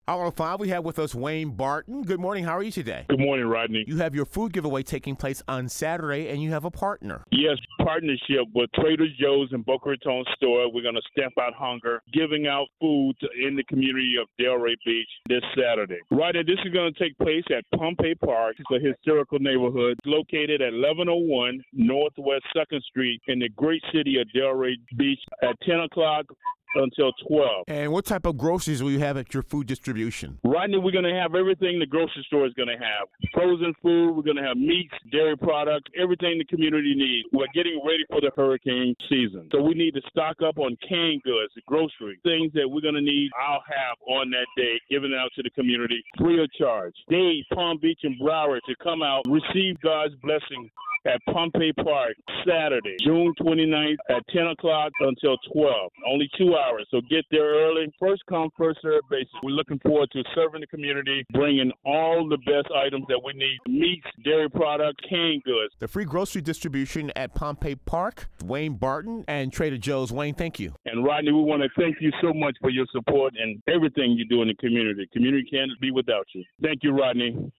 Hour 5, we have with us Wayne Barton. Good morning. How are you today? Good morning, Rodney. You have your food giveaway taking place on Saturday, and you have a partner. Yes, partnership with Trader Joe's and Boca Raton store. We're going to stamp out hunger, giving out food in the community of Delray Beach this Saturday. Rodney, this is going to take place at Pompey Park. It's a historical neighborhood located at 1101 Northwest 2nd Street in the great city of Delray Beach at 10 o'clock until 12. And what type of groceries will you have at your food distribution? Rodney, we're going to have everything the grocery store is going to have. Frozen food, we're going to have meats, dairy products, everything the community needs. We're getting ready for the hurricane season. So we need to stock up on canned goods, groceries, things that we're going to need, I'll have on that day, giving out to the community free of charge. Dade, Palm Beach, and Broward to come out, receive God's blessing at Pompey Park Saturday, June 29th at 10 o'clock until 12. Only 2 hours, so get there early. First come, first served basis. We're looking forward to serving the community, bringing all the best items that we need, meats, dairy products, canned goods. The free grocery distribution at Pompey Park, Wayne Barton and Trader Joe's. Wayne, thank you. And Rodney, we want to thank you so much for your support and everything you do in the community. The community can't be without you. Thank you, Rodney.